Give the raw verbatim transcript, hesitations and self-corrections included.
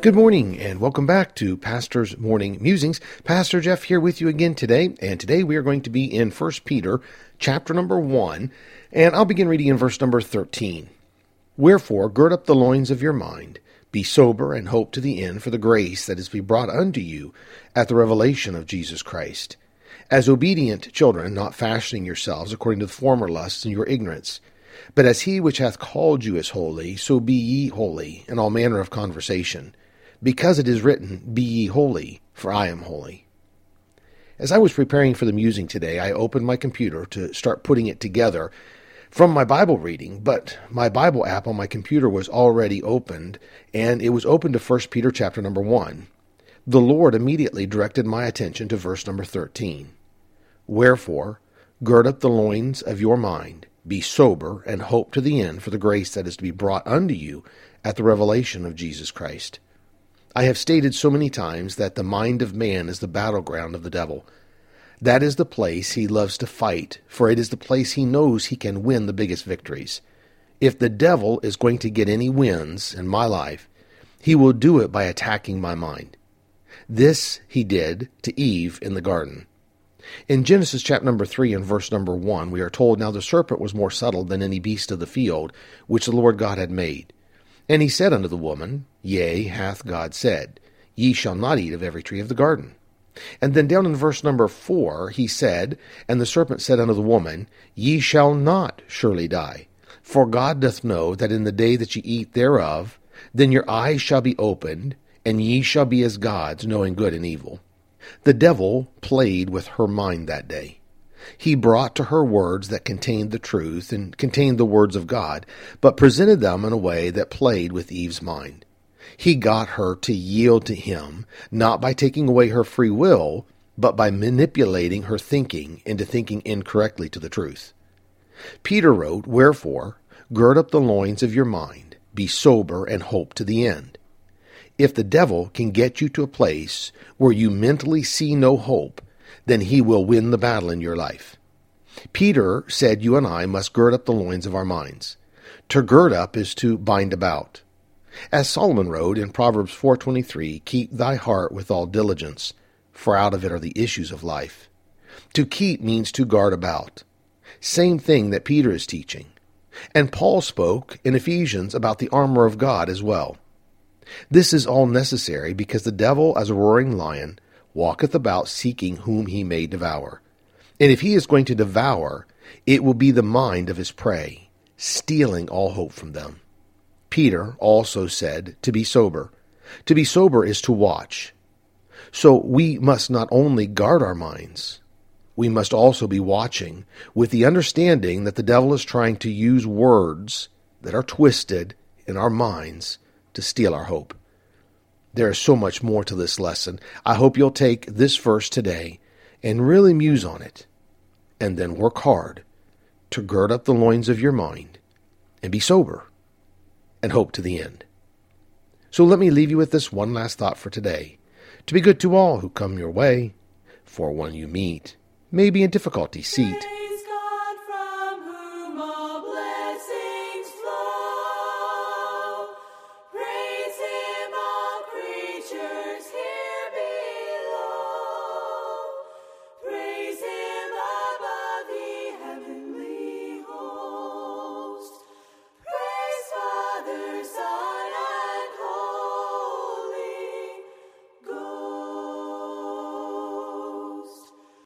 Good morning and welcome back to Pastor's Morning Musings. Pastor Jeff here with you again today, and today we are going to be in First Peter chapter number one, and I'll begin reading in verse number thirteen. Wherefore, gird up the loins of your mind, be sober, and hope to the end for the grace that is to be brought unto you at the revelation of Jesus Christ. As obedient children, not fashioning yourselves according to the former lusts in your ignorance, but as he which hath called you is holy, so be ye holy in all manner of conversation, because it is written, Be ye holy, for I am holy. As I was preparing for the musing today, I opened my computer to start putting it together from my Bible reading, but my Bible app on my computer was already opened, and it was open to First Peter chapter number one. The Lord immediately directed my attention to verse number thirteen. Wherefore, gird up the loins of your mind, be sober, and hope to the end for the grace that is to be brought unto you at the revelation of Jesus Christ. I have stated so many times that the mind of man is the battleground of the devil. That is the place he loves to fight, for it is the place he knows he can win the biggest victories. If the devil is going to get any wins in my life, he will do it by attacking my mind. This he did to Eve in the garden. In Genesis chapter number three and verse number one, we are told, Now the serpent was more subtle than any beast of the field, which the Lord God had made. And he said unto the woman, Yea, hath God said, Ye shall not eat of every tree of the garden. And then down in verse number four, he said, And the serpent said unto the woman, Ye shall not surely die. For God doth know that in the day that ye eat thereof, then your eyes shall be opened, and ye shall be as gods, knowing good and evil. The devil played with her mind that day. He brought to her words that contained the truth and contained the words of God, but presented them in a way that played with Eve's mind. He got her to yield to him, not by taking away her free will, but by manipulating her thinking into thinking incorrectly to the truth. Peter wrote, Wherefore, gird up the loins of your mind, be sober, and hope to the end. If the devil can get you to a place where you mentally see no hope, then he will win the battle in your life. Peter said you and I must gird up the loins of our minds. To gird up is to bind about. As Solomon wrote in Proverbs four twenty-three, Keep thy heart with all diligence, for out of it are the issues of life. To keep means to guard about. Same thing that Peter is teaching. And Paul spoke in Ephesians about the armor of God as well. This is all necessary because the devil, as a roaring lion, walketh about seeking whom he may devour. And if he is going to devour, it will be the mind of his prey, stealing all hope from them. Peter also said to be sober. To be sober is to watch. So we must not only guard our minds, we must also be watching with the understanding that the devil is trying to use words that are twisted in our minds to steal our hope. There is so much more to this lesson. I hope you'll take this verse today and really muse on it, and then work hard to gird up the loins of your mind and be sober and hope to the end. So let me leave you with this one last thought for today. To be good to all who come your way, for one you meet may be in difficulty seat